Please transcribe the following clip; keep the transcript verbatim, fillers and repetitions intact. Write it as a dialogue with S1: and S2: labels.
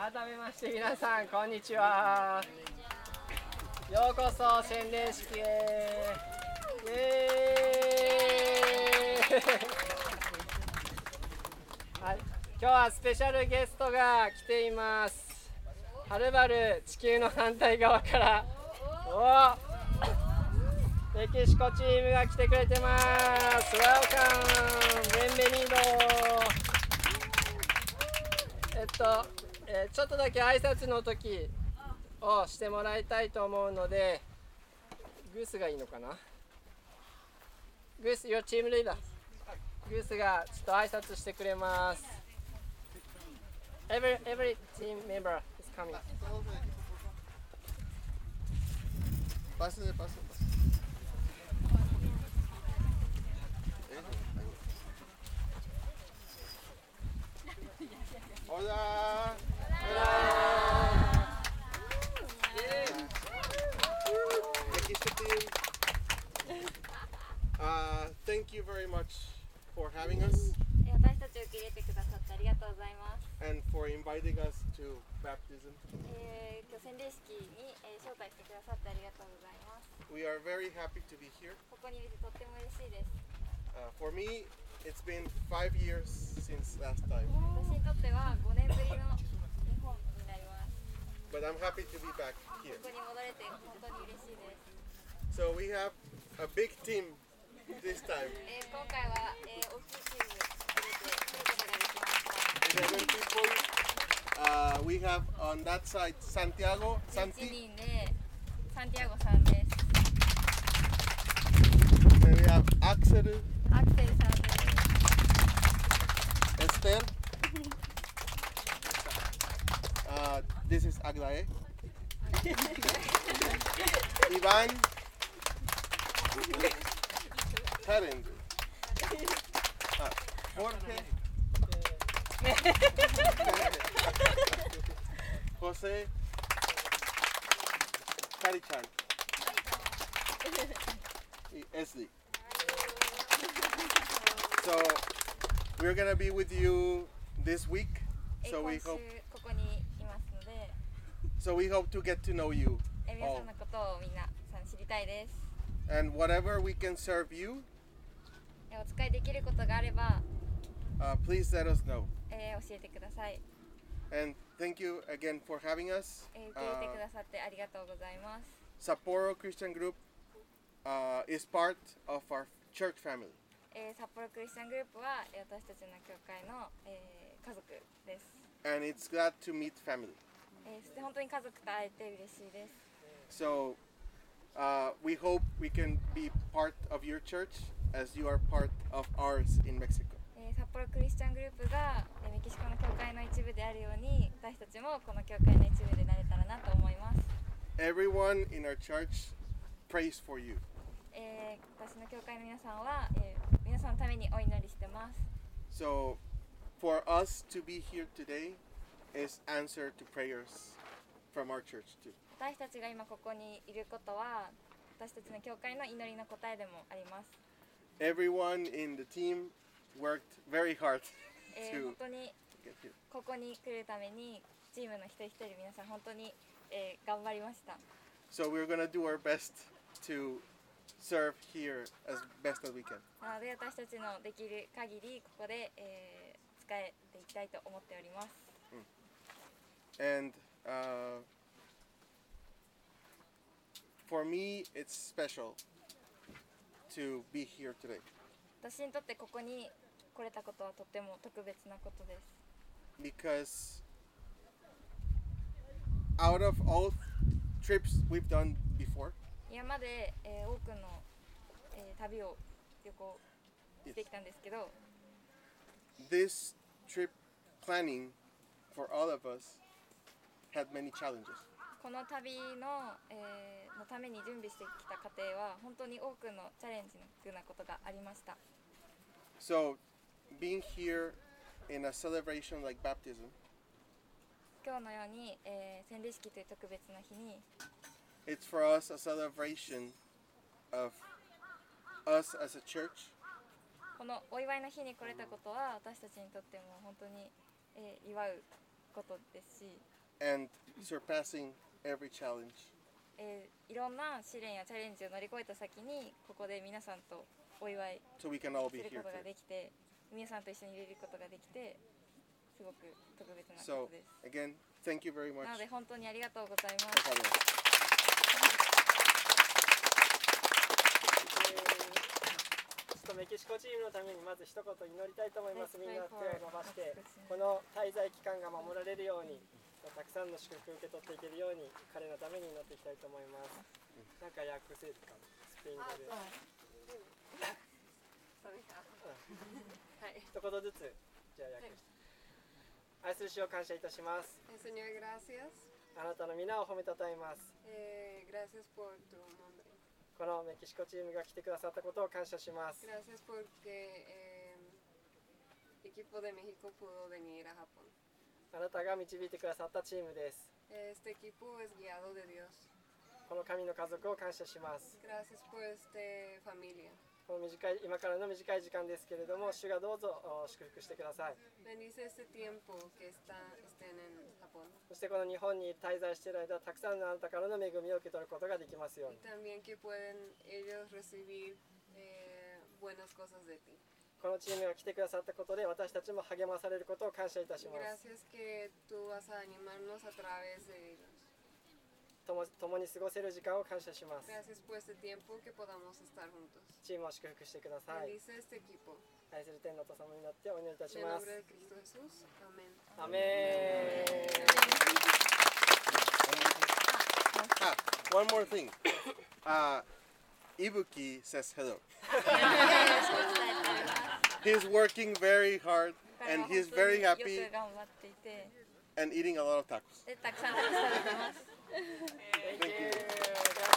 S1: 改めまして皆さんこんにちは。ようこそ洗礼式へ。イエーイはい、今日はスペシャルゲストが来ています。はるばる地球の反対側からおメキシコチームが来てくれてます。Welcome! ベンベニード。えっと、えー、ちょっとだけ挨拶の時をしてもらいたいと思うので、グースがいいのかな。グース、your team leader。グースがちょっと挨拶してくれます。Every, every team member is coming.
S2: パスでパスでパス。Hola. Mexico team. Uh, thank you very much for having us
S3: 私たちを受け入れてくださってありがとうございます。
S2: and for inviting us to baptism.
S3: えー、今日洗礼式に、えー、招待してくださってありがとうございます。
S2: We are very happy to be here.
S3: ここにいれてとっても嬉しいです。
S2: Uh, for me, it's been five years since last time,
S3: 私にとってはごねんぶりの日本になります。
S2: but I'm happy to be back
S3: こ
S2: here.
S3: こに戻れて本当に嬉しいです。
S2: So we have a big team this time.
S3: えー、今回は、えー、大きいチーム入れて来ることができました。
S2: eleven people. Uh, we have on that side Santiago,
S3: じゅういち
S2: Santi,
S3: にんでサンティアゴさんです。
S2: and we have Axel,
S3: アクセルさんです。
S2: Esther. Uh, this is Aglae. Ivan. Karen. Uh, Jorge. Jose. Karichan. Y Esli. So we're gonna be with you this week.
S3: えー
S2: So
S3: 今
S2: we
S3: 週
S2: hope
S3: ここにいますので、
S2: so we hope to get to know you
S3: えー、皆
S2: all.
S3: さんのことをみんなさん知りたいです。
S2: And whatever we can serve you,
S3: えーお使いできることがあれば、
S2: uh, please let us know.
S3: えー教えてください。
S2: And thank you again for having us.
S3: えー受け入れてく
S2: Uh,
S3: ださってありがとうございます。
S2: Sapporo Christian Group uh, is part of our church family.
S3: えー札幌クリスチャングループはえー私たちの教会の、えー家族です。
S2: And it's glad to meet family.
S3: えーそして本当に家族と会えて嬉しいです。
S2: So uh, we hope we can be part of your church as you are part of ours in Mexico.
S3: えー札幌クリスチャングループが、えーメキシコの教会の一部であるように、私たちもこの教会の一部でなれたらなと思います。
S2: Everyone in our church prays for you.
S3: えー私の教会の皆さんは、えー皆さんのためにお祈りしてます。
S2: So for us to be here today is answer to prayers from our church too.
S3: 私たちが今ここにいることは、私たちの教会の祈りの答えでもあります。
S2: Everyone in the team worked very hard
S3: えー
S2: to
S3: 本当に
S2: get here.
S3: ここに来るためにチームの一人一人皆さん本当に、えー頑張りました。
S2: So we're gonna do our best to serve here as best as we can.
S3: なので私たちのできる限りここで、えー使えていきたいと思っております。
S2: And uh, for me, it's special to be here today
S3: 私にとってここに来れたことはとっても特別なことです。
S2: because out of all trips we've done before,
S3: 今まで、えー多くの、えー旅を旅行してきたんですけど、
S2: this trip planning for all of us had many challenges.
S3: この旅の、えーのために準備してきた過程は本当に多くのチャレンジなことがありました。
S2: So being here in a celebration like baptism,
S3: 今日のように、えー洗礼式という特別な日に、
S2: it's for us a celebration of us as a church
S3: このお祝いの日に来れたことは私たちにとっても本当に、えー祝うこことですし、
S2: and surpassing every challenge.
S3: えーいろんな試練やチャレンジを乗り越えた先にここで皆さんとお祝い
S2: So we can all
S3: す
S2: be
S3: る
S2: here
S3: ことが
S2: today.
S3: できて、皆さんと一緒にいれることができてすごく特別なこ
S2: So
S3: とです。
S2: again, thank you very much.
S3: なので本当にありがとうございま
S2: No
S3: す。
S2: problem.
S1: ちょっとメキシコチームのためにまず一言祈りたいと思います。
S3: Let's
S1: みんな
S3: pray
S1: 手を
S3: for
S1: 伸ばして
S3: us.
S1: この滞在期間が守られるようにたくさんの祝福を受け取っていけるように彼のために祈っていきたいと思います。なんか訳せるかな、スペイン語で。
S4: はい。
S1: 一言ずつじゃあ訳して。愛する主を感謝いたします。
S4: Señor, gracias.
S1: あなたの皆を褒めたたえます。
S4: Eh, gracias por tu nombre.
S1: このメキシコチームが来てくださったことを感謝します。
S4: Gracias porque eh, el equipo de México pudo venir a Japón.
S1: あなたが導いてくださったチームです。
S4: Este equipo es guiado de Dios.
S1: この神の家族を感謝します。
S4: Gracias por esta familia.
S1: この短い今からの短い時間ですけれども、主がどうぞお祝福してください。
S4: Bendice este tiempo que está, estén en Japón.
S1: そしてこの日本に滞在している間、たくさんのあなたからの恵みを受け取ることができますよう
S4: Y
S1: に。
S4: también que pueden ellos recibir eh, buenas cosas de ti.
S1: このチームが来てくださったことで、私たちも励まされることを感謝いたします。
S4: Gracias que tú vas a animarnos a través de ellos.
S1: 共共に過ごせる時間を感謝します。
S4: Gracias por este tiempo que podamos estar juntos.
S1: チームを祝福してください。
S4: Bendice este equipo.
S1: 愛する天のお父様になってお祈りいたし
S4: En el
S1: ます
S4: nombre。de Cristo Jesús. Amén.
S1: アメーン。
S2: Ah, one more thing. Uh, Ibuki says hello. He's working very hard
S3: 彼
S2: and
S3: は
S2: he's
S3: 本当に
S2: very
S3: よ
S2: happy
S3: く頑張っていて、
S2: and eating a lot of tacos.
S3: でたくさん食べてます。
S1: Thank you.